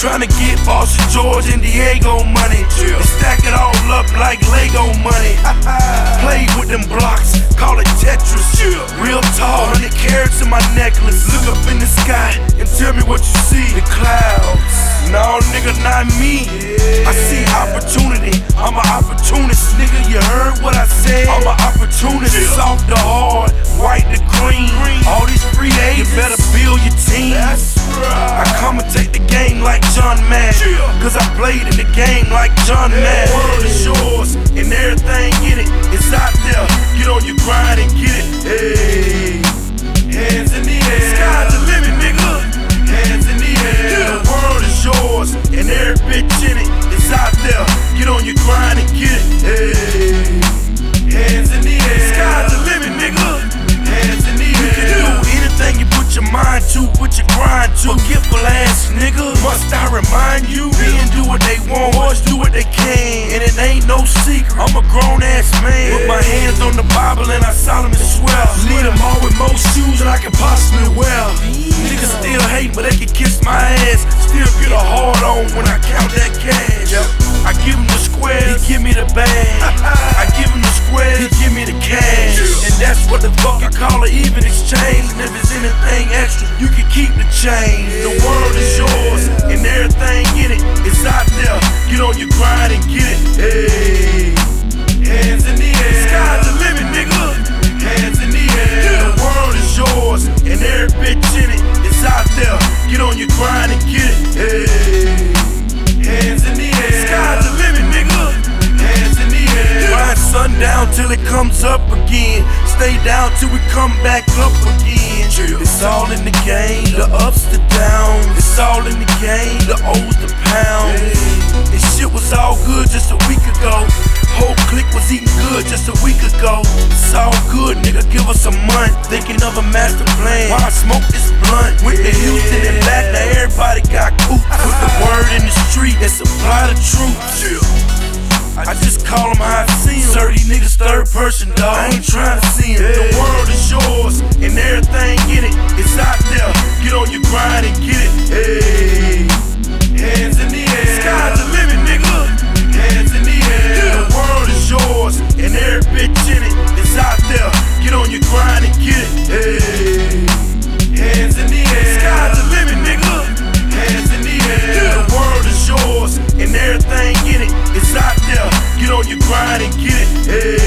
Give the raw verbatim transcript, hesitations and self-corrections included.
tryna get Bossy George and Diego money. And stack it all up like Lego money. Play with them blocks, call it Tetris. Real tall, hundred carats in my necklace. Look up in the sky and tell me what you see. The clouds. No, nigga, not me. I see opportunity. I'm an opportunist, nigga. You heard what I said? I'm an opportunist. Soft to hard, white to green. All these free agents, you better build your team. I commentate the game like John Madden, cause I played in the game like John Madden. The world is yours, and everything in it is out there. Get on your grind and get it. Hey, hands in the air. Sky's the limit, nigga. Hands in the air. The world is yours, and every bitch in it is out there. Get on your grind and get it. Hey, hands in the air. Sky's the limit, nigga. Hands in the air. You can do anything you put your mind to, put your grind to. Forgetful ass nigga. Must I remind you? Men do what they want, boys do what they can, and it ain't no secret. I'm a grown ass man. Put my hands on the Bible and I solemnly swear. Lead them all with more shoes than I can possibly wear. Niggas still hate, but they can kiss my ass. Still get a hard on when I count that cash. I give him the squares, he give me the bag. I give him the squares, he give me the cash. And that's what the fuck I call an even exchange. And if it's anything extra, you can keep the change. The world is yours, and everything in it is out there. Get on your grind and get it. Hey, hands in the air. Sky's the limit, nigga. Hands in the air. The world is yours, and every bitch in it is out there. Get on your grind and get it. Hey, hands in the air. Sky's the limit, nigga. Hands in the air. Grind sundown till it comes up again. Stay down till we come back up again. It's all in the game, the ups, the downs. It's all in the game, the O's, the pounds. This shit was all good just a week ago. Whole clique was eating good just a week ago. It's all good, nigga, give us a month. Thinking of a master plan. While I smoke this blunt. Went to Houston and back, now everybody got coops. Put the word in the street and supply the troops. I just call them how I see them. thirty niggas third person, dawg. I ain't trying to see them. The world is yours, and everything in it is out there. Get on your grind and get it. Hey, hands in the air. Sky's the limit, nigga. Hands in the air. The world is yours, and every bitch in it is out there. Get on your grind and get it. Hey, hands in the air. Sky's the limit, nigga. Hands in the air. The world is yours, and everything in it is out there. Get on your grind and get it. Hey.